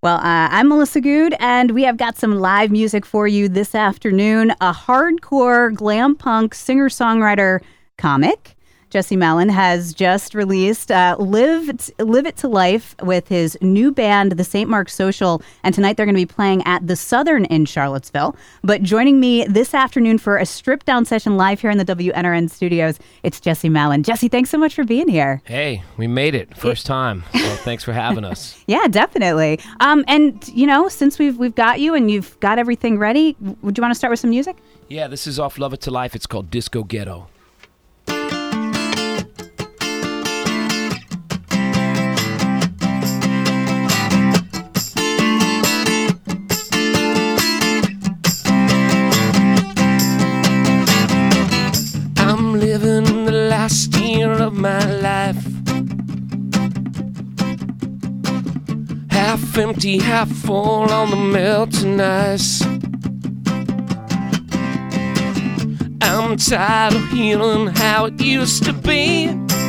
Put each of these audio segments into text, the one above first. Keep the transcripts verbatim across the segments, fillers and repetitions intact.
Well, uh, I'm Melissa Good, and we have got some live music for you this afternoon. A hardcore glam punk singer-songwriter comic. Jesse Malin has just released uh, Live T- Live It to Life with his new band, the Saint Mark Social, and tonight they're going to be playing at the Southern in Charlottesville. But joining me this afternoon for a stripped-down session live here in the W N R N studios, it's Jesse Malin. Jesse, thanks so much for being here. Hey, we made it. First time. So thanks for having us. Yeah, definitely. Um, and, you know, since we've we've got you and you've got everything ready, would you want to start with some music? Yeah, this is off Love It to Life. It's called Disco Ghetto. Last year of my life, half empty, half full on the melting ice. I'm tired of hearing how it used to be.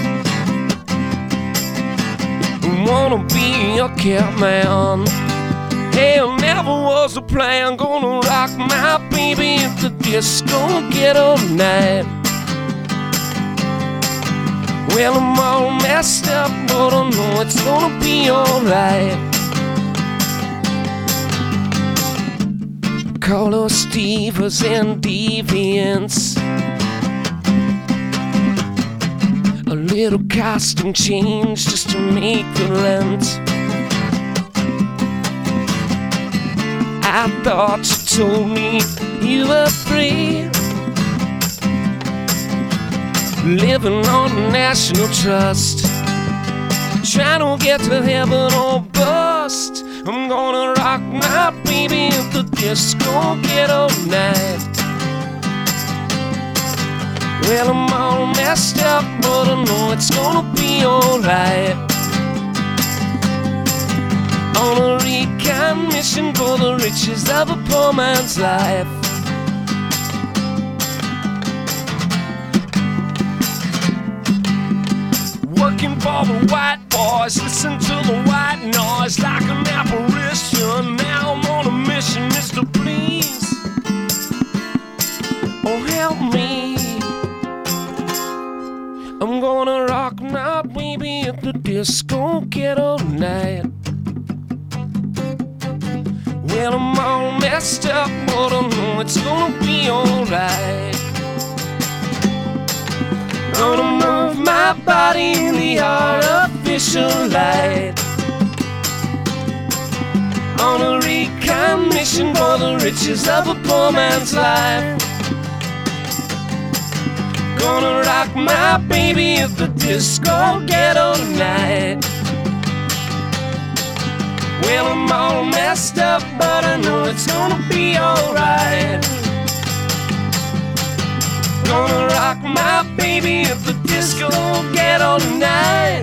I wanna be a cat man. Hell, never was a plan. Gonna rock my baby at the disco ghetto night. Well, I'm all messed up, but I know it's gonna be alright. Call us Stevers and Deviants. A little costume change just to make the rent. I thought you told me you were free, living on national trust, trying to get to heaven or bust. I'm gonna rock my baby at the disco ghetto night. Well, I'm all messed up, but I know it's gonna be alright. On a recon mission for the riches of a poor man's life. Working for the white boys, listen to the white noise like an apparition. Now I'm on a mission, Mister Please, oh help me. I'm gonna rock my baby at the disco ghetto night. Well, I'm all messed up, but I know it's gonna be alright. Gonna move my body in the artificial light. On a recon mission for the riches of a poor man's life. Gonna rock my baby at the disco ghetto tonight. Well, I'm all messed up, but I know it's gonna be alright. Gonna rock my baby at the disco ghetto tonight.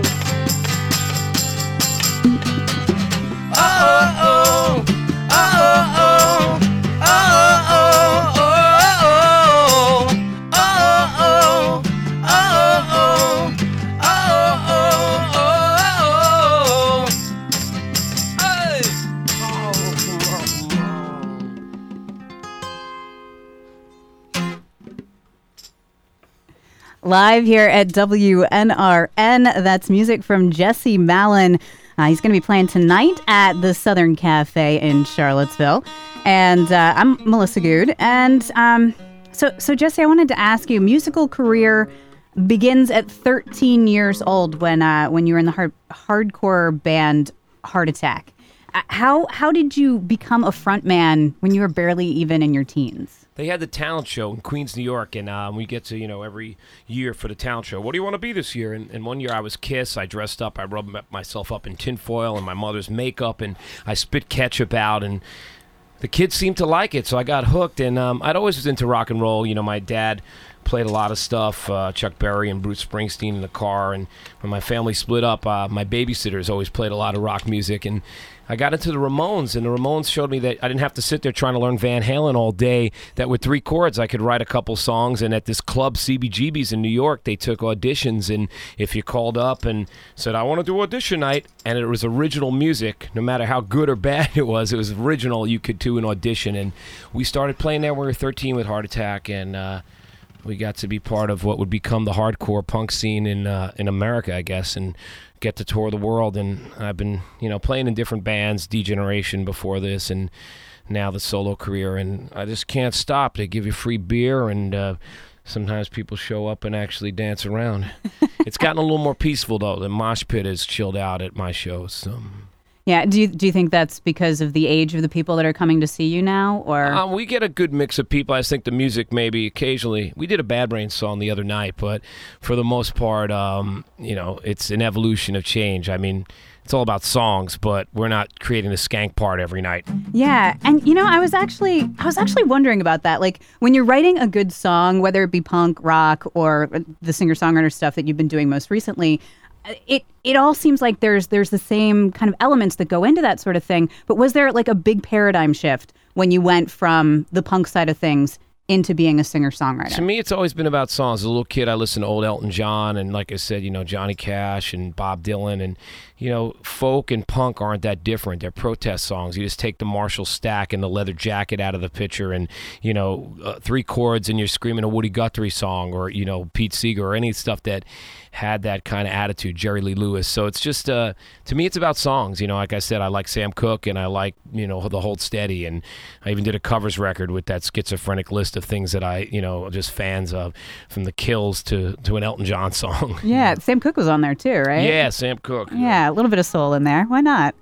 Oh oh oh oh oh oh oh oh oh oh oh oh oh. Hey! Oh, come on, come on. Live here at W N R N. That's music from Jesse Malin. Uh, he's going to be playing tonight at the Southern Cafe in Charlottesville. And uh, I'm Melissa Good. And um, so, so, Jesse, I wanted to ask you, musical career begins at thirteen years old when uh, when you were in the hard, hardcore band Heart Attack. Uh, how, how did you become a frontman when you were barely even in your teens? They had the talent show in Queens, New York, and um, we get to, you know, every year for the talent show. What do you want to be this year? And, and one year I was Kiss. I dressed up. I rubbed myself up in tinfoil and my mother's makeup, and I spit ketchup out, and the kids seemed to like it, so I got hooked. And um, I'd always was into rock and roll. You know, my dad played a lot of stuff, uh, Chuck Berry and Bruce Springsteen in the car. And when my family split up, uh, my babysitters always played a lot of rock music. And I got into the Ramones, and the Ramones showed me that I didn't have to sit there trying to learn Van Halen all day, that with three chords I could write a couple songs. And at this club, C B G B's in New York, they took auditions, and if you called up and said, I want to do audition night, and it was original music, no matter how good or bad it was, it was original, you could do an audition. And we started playing there when we were thirteen with Heart Attack, and uh, we got to be part of what would become the hardcore punk scene in uh, in America, I guess, and get to tour the world. And I've been, you know, playing in different bands, D-Generation before this, and now the solo career, and I just can't stop. They give you free beer, and uh, sometimes people show up and actually dance around. It's gotten a little more peaceful, though. The mosh pit has chilled out at my shows. So. Yeah. Do you do you think that's because of the age of the people that are coming to see you now, or? Um, we get a good mix of people. I just think the music maybe occasionally. We did a Bad Brains song the other night, but for the most part, um, you know, it's an evolution of change. I mean, it's all about songs, but we're not creating a skank part every night. Yeah, and you know, I was actually I was actually wondering about that. Like, when you're writing a good song, whether it be punk, rock, or the singer-songwriter stuff that you've been doing most recently, it it all seems like there's there's the same kind of elements that go into that sort of thing. But was there like a big paradigm shift when you went from the punk side of things into being a singer-songwriter? To me, it's always been about songs. As a little kid, I listened to old Elton John, and like I said, you know, Johnny Cash and Bob Dylan, and you know, folk and punk aren't that different. They're protest songs. You just take the Marshall stack and the leather jacket out of the picture, and you know, uh, three chords, and you're screaming a Woody Guthrie song, or you know, Pete Seeger, or any stuff that had that kind of attitude, Jerry Lee Lewis. So it's just, uh, to me, it's about songs. You know, like I said, I like Sam Cooke, and I like, you know, the Hold Steady, and I even did a covers record with that schizophrenic list of things that I, you know, just fans of, from the Kills to, to an Elton John song. Yeah, Sam Cooke was on there too, right? Yeah, Sam Cooke. Yeah, a little bit of soul in there. Why not?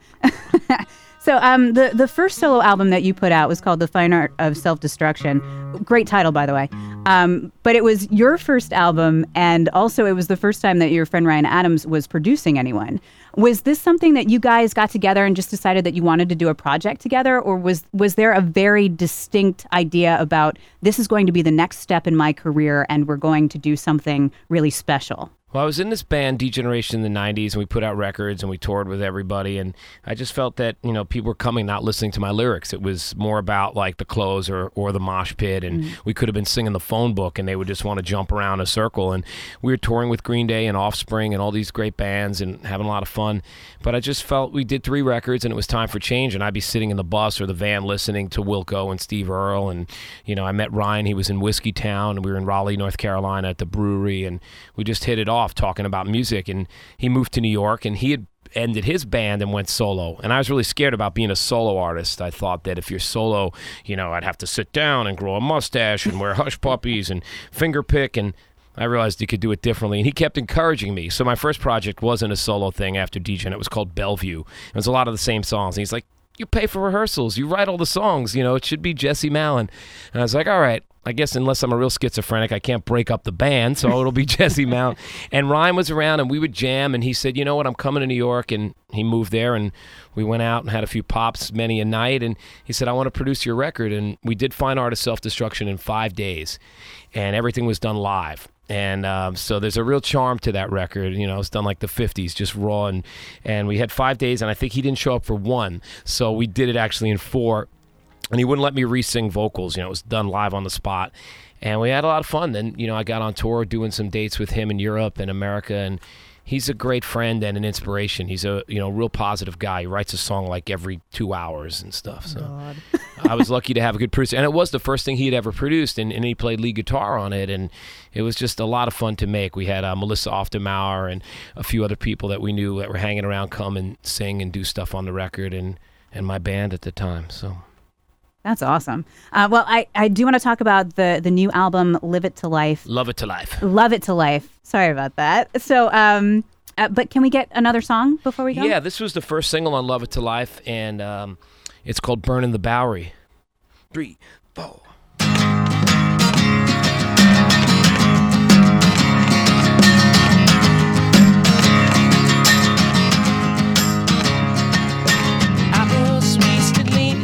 So um, the, the first solo album that you put out was called The Fine Art of Self-Destruction. Great title, by the way. Um, but it was your first album, and also it was the first time that your friend Ryan Adams was producing anyone. Was this something that you guys got together and just decided that you wanted to do a project together, or was was there a very distinct idea about this is going to be the next step in my career and we're going to do something really special? Well, I was in this band, D-Generation, in the nineties, and we put out records, and we toured with everybody, and I just felt that, you know, people were coming not listening to my lyrics. It was more about, like, the clothes or, or the mosh pit, and mm. we could have been singing the phone book, and they would just want to jump around a circle, and we were touring with Green Day and Offspring and all these great bands and having a lot of fun, but I just felt we did three records, and it was time for change, and I'd be sitting in the bus or the van listening to Wilco and Steve Earle, and, you know, I met Ryan. He was in Whiskey Town, and we were in Raleigh, North Carolina at the brewery, and we just hit it off talking about music. And he moved to New York, and he had ended his band and went solo, and I was really scared about being a solo artist. I thought that if you're solo, you know, I'd have to sit down and grow a mustache and wear hush puppies and finger pick, and I realized you could do it differently, and he kept encouraging me. So my first project wasn't a solo thing after D J, and it was called Bellevue. It was a lot of the same songs, and he's like, you pay for rehearsals, you write all the songs, you know, it should be Jesse Malin. And I was like, all right, I guess unless I'm a real schizophrenic, I can't break up the band, so it'll be Jesse Malin. And Ryan was around, and we would jam, and he said, you know what, I'm coming to New York, and he moved there, and we went out and had a few pops many a night, and he said, I want to produce your record. And we did Fine Art of Self-Destruction in five days, and everything was done live. And um, so there's a real charm to that record. You know, it's done like the fifties, just raw. And, and we had five days, and I think he didn't show up for one. So we did it actually in four. And he wouldn't let me re-sing vocals. You know, it was done live on the spot. And we had a lot of fun. Then, you know, I got on tour doing some dates with him in Europe and America. And he's a great friend and an inspiration. He's a, you know, real positive guy. He writes a song like every two hours and stuff. So God. I was lucky to have a good producer. And it was the first thing he had ever produced. And, and he played lead guitar on it. And it was just a lot of fun to make. We had uh, Melissa Oftermauer and a few other people that we knew that were hanging around come and sing and do stuff on the record, and, and my band at the time. So that's awesome. Uh, well, I, I do want to talk about the, the new album, Live It to Life. Love It to Life. Love It to Life. Sorry about that. So, um, uh, but can we get another song before we go? Yeah, this was the first single on Love It to Life, and um, it's called Burnin' the Bowery. Three, four.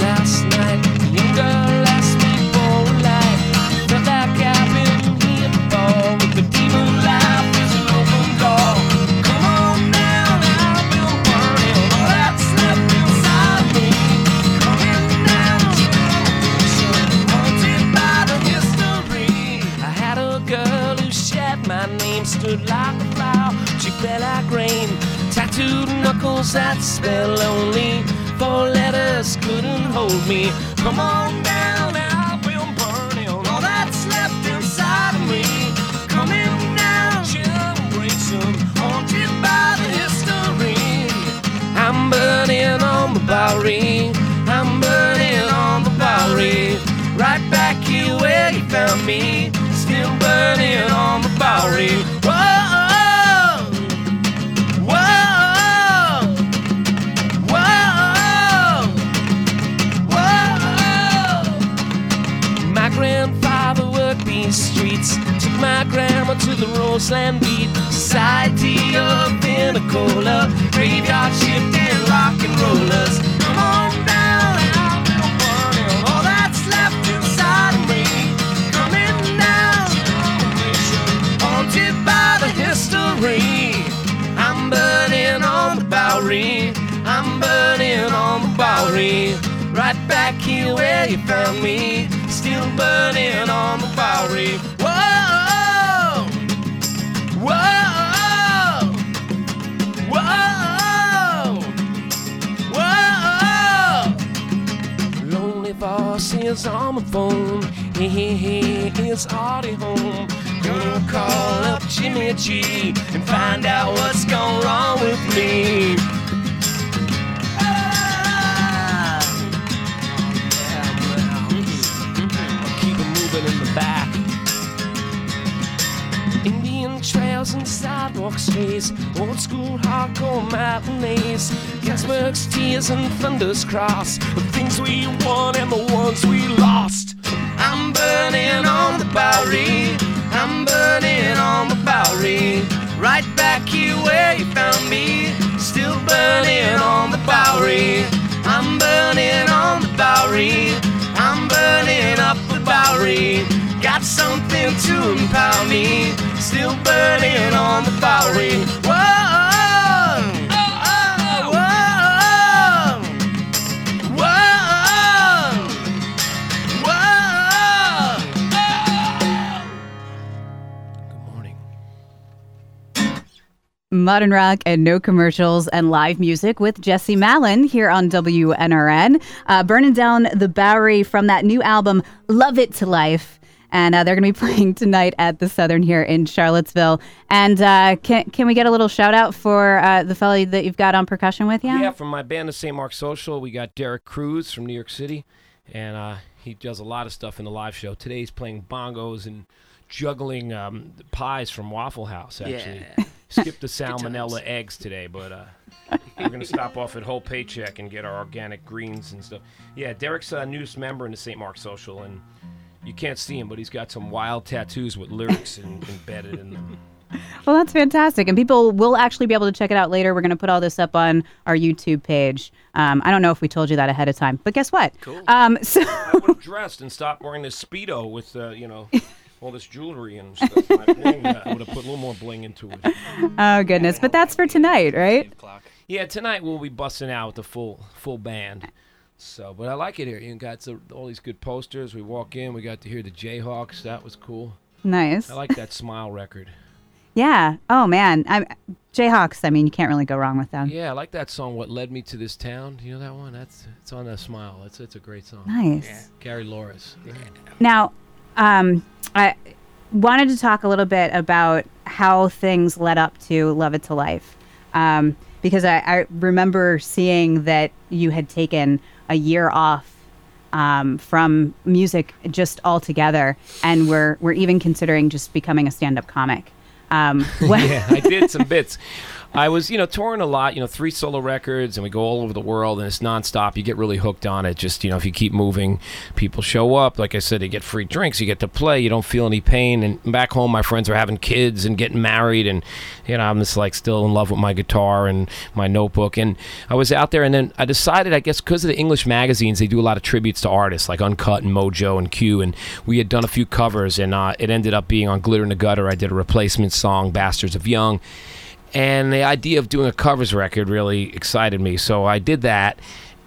Girl asked me for a light, felt like I've been here rules that spell lonely. Four letters couldn't hold me. Come on down, I've been burning all that's left inside of me. Coming down, generation haunted by the history. I'm burning on the Bowery. I'm burning on the Bowery. Right back here where you found me. Still burning on the Bowery. Whoa, whoa, whoa, whoa. My grandfather worked these streets. Took my grandma to the Roseland beat. Society of Pinnacola. Graveyard shift and rock and rollers. Come on down and I'll be burning all that's left inside of me. Coming down, haunted by the history. I'm burning on the Bowery. I'm burning on the Bowery. Right back here where you found me. Still burning on the Bowery. Whoa, whoa, whoa, whoa. Lonely voice is on my phone. Hey, hey, hey, it's Audie home. Gonna call up Jimmy G and find out what's gone wrong with me. Ah. Yeah, well, I'll keep it moving in the back. Indian trails and sidewalk strays, old school hardcore matinees, Gasworks, tears and thunders cross, the things we won and the ones we lost. I'm burning on the Bowery. I'm burning on the Bowery. Right back here where you found me. Still burning on the Bowery. I'm burning on the Bowery. I'm burning up the Bowery. Got something to empower me. Still burning on the Bowery. Whoa, oh, oh, whoa, whoa, whoa. Good morning. Modern rock and no commercials and live music with Jesse Malin here on W N R N. Uh, burning down the Bowery from that new album, Love It to Life. And uh, they're going to be playing tonight at the Southern here in Charlottesville. And uh, can can we get a little shout out for uh, the fellow that you've got on percussion with you? Yeah, from my band, the Saint Mark Social, we got Derek Cruz from New York City. And uh, he does a lot of stuff in the live show. Today he's playing bongos and juggling um, pies from Waffle House, actually. Yeah. Skipped the salmonella eggs today, but uh, we're going to stop off at Whole Paycheck and get our organic greens and stuff. Yeah, Derek's a newest member in the Saint Mark Social, and you can't see him, but he's got some wild tattoos with lyrics in, embedded in them. Well, that's fantastic. And people will actually be able to check it out later. We're going to put all this up on our YouTube page. Um, I don't know if we told you that ahead of time, but guess what? Cool. Um, so I would have dressed and stopped wearing this Speedo with, uh, you know, all this jewelry and stuff. I, bling, uh, I would have put a little more bling into it. Oh, goodness. But that's for tonight, right? Yeah, tonight we'll be busting out with the full full band. So, but I like it here. You got so, all these good posters. We walk in, we got to hear the Jayhawks. That was cool. Nice. I like that Smile record. Yeah. Oh, man. I'm, Jayhawks, I mean, you can't really go wrong with them. Yeah, I like that song, What Led Me to This Town. You know that one? That's It's on that Smile. It's, it's a great song. Nice. Yeah. Gary Loris. Yeah. Now, um, I wanted to talk a little bit about how things led up to Love It to Life. Um, because I, I remember seeing that you had taken a year off um, from music just altogether, and we're we're even considering just becoming a stand-up comic. Um, yeah, I did some bits. I was, you know, touring a lot, you know, three solo records, and we go all over the world, and it's nonstop. You get really hooked on it. Just, you know, if you keep moving, people show up. Like I said, you get free drinks, you get to play, you don't feel any pain. And back home, my friends are having kids and getting married, and, you know, I'm just like still in love with my guitar and my notebook. And I was out there, and then I decided, I guess, because of the English magazines, they do a lot of tributes to artists like Uncut and Mojo and Q. And we had done a few covers, and uh, it ended up being on Glitter in the Gutter. I did a replacement song, Bastards of Young. And the idea of doing a covers record really excited me. So I did that.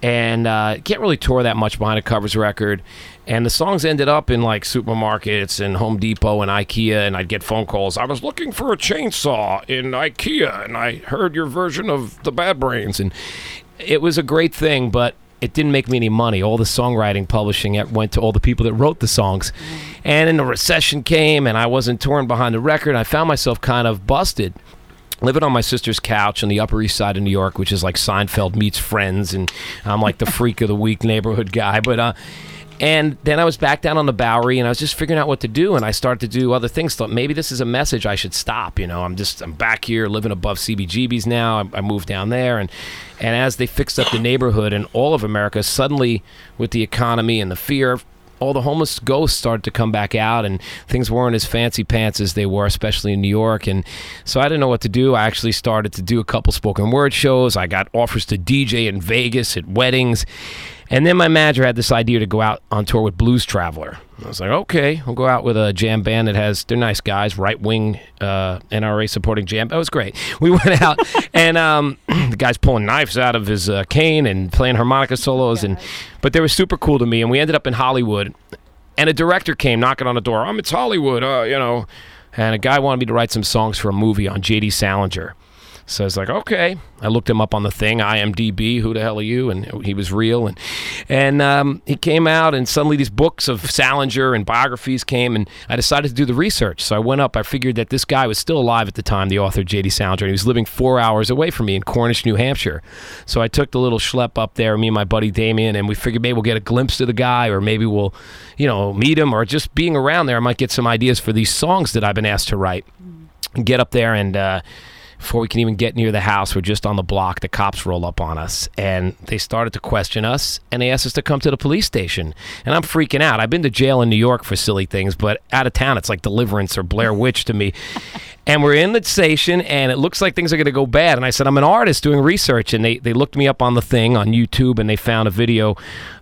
and uh, can't really tour that much behind a covers record. And the songs ended up in like supermarkets and Home Depot and IKEA, and I'd get phone calls. I was looking for a chainsaw in IKEA, and I heard your version of the Bad Brains, and it was a great thing, but it didn't make me any money. All the songwriting publishing it went to all the people that wrote the songs. And then the recession came, and I wasn't touring behind the record. I found myself kind of busted, living on my sister's couch on the Upper East Side of New York, which is like Seinfeld meets Friends, and I'm like the freak of the week neighborhood guy. But uh, and then I was back down on the Bowery, and I was just figuring out what to do, and I started to do other things. Thought maybe this is a message I should stop. You know, I'm just I'm back here living above C B G B's now. I, I moved down there, and and as they fixed up the neighborhood in all of America, suddenly with the economy and the fear, all the homeless ghosts started to come back out, and things weren't as fancy pants as they were, especially in New York. And so I didn't know what to do. I actually started to do a couple spoken word shows. I got offers to D J in Vegas at weddings. And then my manager had this idea to go out on tour with Blues Traveler. I was like, okay, we'll go out with a jam band that has, they're nice guys, right-wing uh, N R A supporting jam. That was great. We went out, and um, the guy's pulling knives out of his uh, cane and playing harmonica solos, and but they were super cool to me, and we ended up in Hollywood, and a director came knocking on the door. Um, it's Hollywood, uh, you know, and a guy wanted me to write some songs for a movie on J D Salinger. So I was like, okay. I looked him up on the thing, I M D B, who the hell are you? And he was real. And and um, he came out, and suddenly these books of Salinger and biographies came, and I decided to do the research. So I went up. I figured that this guy was still alive at the time, the author J D Salinger, and he was living four hours away from me in Cornish, New Hampshire. So I took the little schlep up there, me and my buddy Damien, and we figured maybe we'll get a glimpse of the guy, or maybe we'll, you know, meet him, or just being around there, I might get some ideas for these songs that I've been asked to write. And get up there, and uh, before we can even get near the house, we're just on the block, the cops roll up on us, and they started to question us, and they asked us to come to the police station. And I'm freaking out. I've been to jail in New York for silly things, but out of town, it's like Deliverance or Blair Witch to me. And we're in the station, and it looks like things are going to go bad. And I said, I'm an artist doing research. And they, they looked me up on the thing on YouTube, and they found a video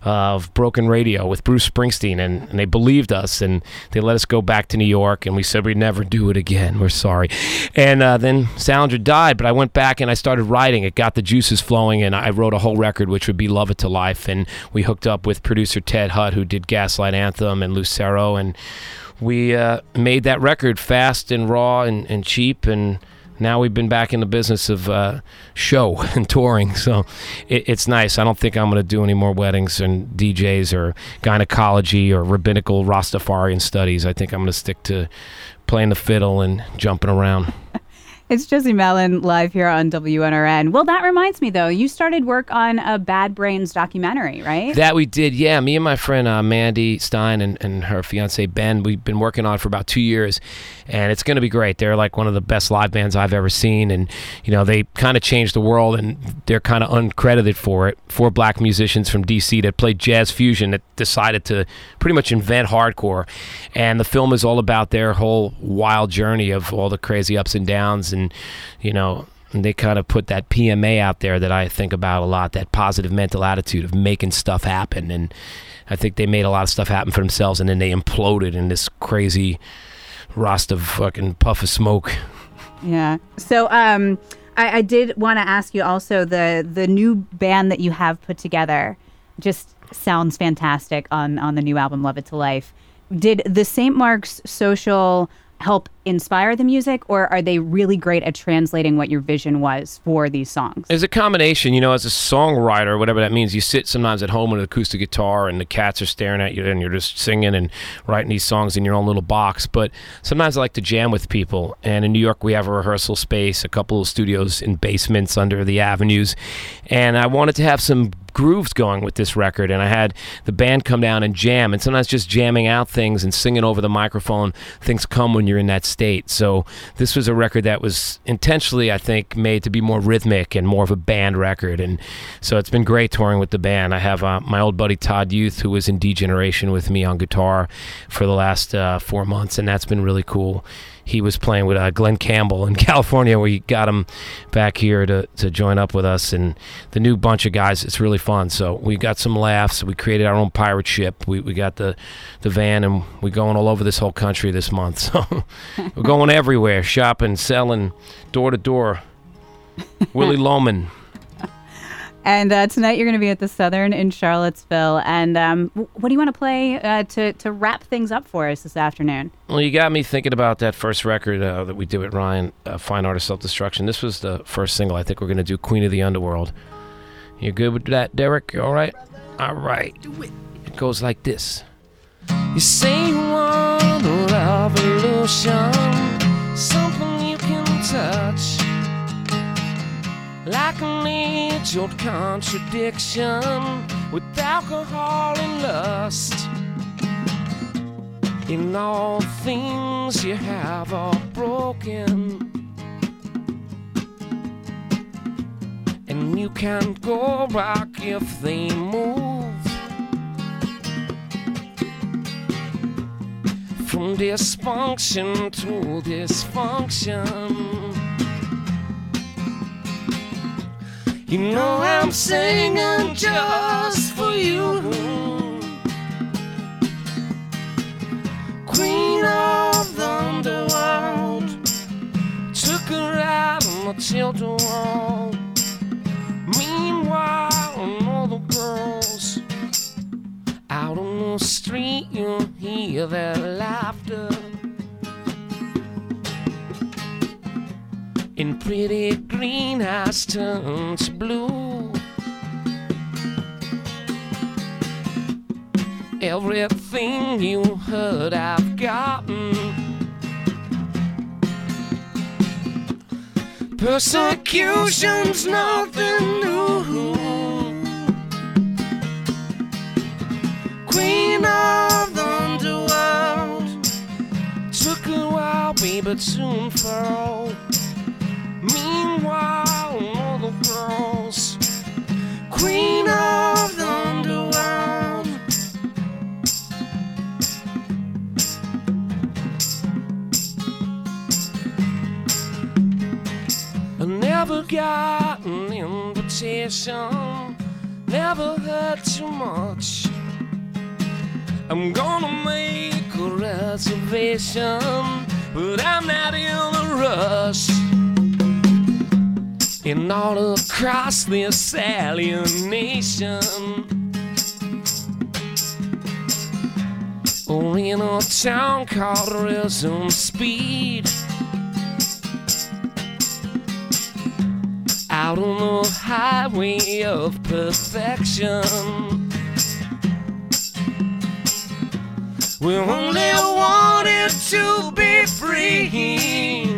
of Broken Radio with Bruce Springsteen, and, and they believed us, and they let us go back to New York, and we said we'd never do it again. We're sorry. And uh, then Salinger died, but I went back, and I started writing. It got the juices flowing, and I wrote a whole record, which would be Love It to Life. And we hooked up with producer Ted Hutt, who did Gaslight Anthem and Lucero, and we uh, made that record fast and raw and, and cheap, and now we've been back in the business of uh, show and touring, so it, it's nice. I don't think I'm going to do any more weddings and D Js or gynecology or rabbinical Rastafarian studies. I think I'm going to stick to playing the fiddle and jumping around. It's Jesse Malin live here on W N R N. Well, that reminds me, though, you started work on a Bad Brains documentary, right? That we did, yeah. Me and my friend uh, Mandy Stein and, and her fiance Ben, we've been working on it for about two years, and it's going to be great. They're like one of the best live bands I've ever seen, and you know they kind of changed the world, and they're kind of uncredited for it. Four black musicians from D C that played jazz fusion that decided to pretty much invent hardcore, and the film is all about their whole wild journey of all the crazy ups and downs. And And, you know, they kind of put that P M A out there that I think about a lot, that positive mental attitude of making stuff happen. And I think they made a lot of stuff happen for themselves, and then they imploded in this crazy Rasta fucking puff of smoke. Yeah. So um, I, I did want to ask you also, the, the new band that you have put together just sounds fantastic on, on the new album, Love It to Life. Did the Saint Mark's Social help inspire the music, or are they really great at translating what your vision was for these songs? It's a combination. You know, as a songwriter, whatever that means, you sit sometimes at home with an acoustic guitar and the cats are staring at you and you're just singing and writing these songs in your own little box. But sometimes I like to jam with people. And in New York, we have a rehearsal space, a couple of studios in basements under the avenues. And I wanted to have some grooves going with this record, and I had the band come down and jam, and sometimes just jamming out things and singing over the microphone, things come when you're in that state. So this was a record that was intentionally, I think, made to be more rhythmic and more of a band record, and so it's been great touring with the band. I have uh, my old buddy Todd Youth, who was in D-Generation with me on guitar for the last uh, four months, and that's been really cool. He was playing with uh, Glenn Campbell in California. We got him back here to, to join up with us, and the new bunch of guys, it's really fun. So we got some laughs. We created our own pirate ship. We we got the, the van, and we're going all over this whole country this month. So we're going everywhere, shopping, selling, door to door. Willie Loman. And uh, tonight you're going to be at the Southern in Charlottesville. And um, what do you want to play uh, to, to wrap things up for us this afternoon? Well, you got me thinking about that first record uh, that we did with Ryan, uh, Fine Art of Self-Destruction. This was the first single. I think we're going to do Queen of the Underworld. You good with that, Derek? You all right? All right. It goes like this. You say you want a revolution, something you can touch, like an age-old contradiction with alcohol and lust. In all things you have are broken, and you can't go back if they move. From dysfunction to dysfunction, you know I'm singing just for you, Queen of the Underworld. Took her out on the Tilted Wall. Meanwhile, all the girls out on the street, you'll hear their laughter. In pretty green eyes turn to blue. Everything you heard I've gotten. Persecution's nothing new. Queen of the Underworld. Took a while, baby, to unfurl. Meanwhile, all the girls, Queen of the Underworld. I never got an invitation, never heard too much. I'm gonna make a reservation, but I'm not in a rush. In all across this alienation, or in a town called Rhythm Speed, out on the highway of perfection. We only wanted to be free,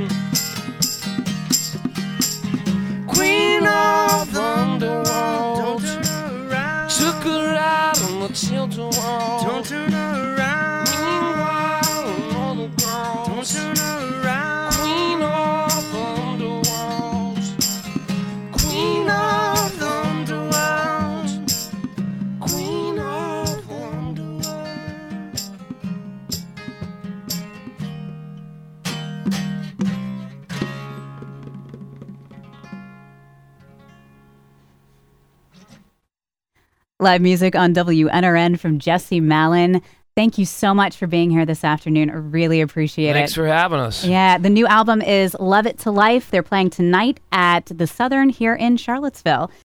Queen of the Underworld. Took her out on the Tilted Wall. Don't turn around. Meanwhile, all the girls, don't turn around. Queen of the Underworld. Queen of the Underworld. Queen of the Underworld. Live music on W N R N from Jesse Malin. Thank you so much for being here this afternoon. I really appreciate Thanks it. Thanks for having us. Yeah, the new album is Love It to Life. They're playing tonight at the Southern here in Charlottesville.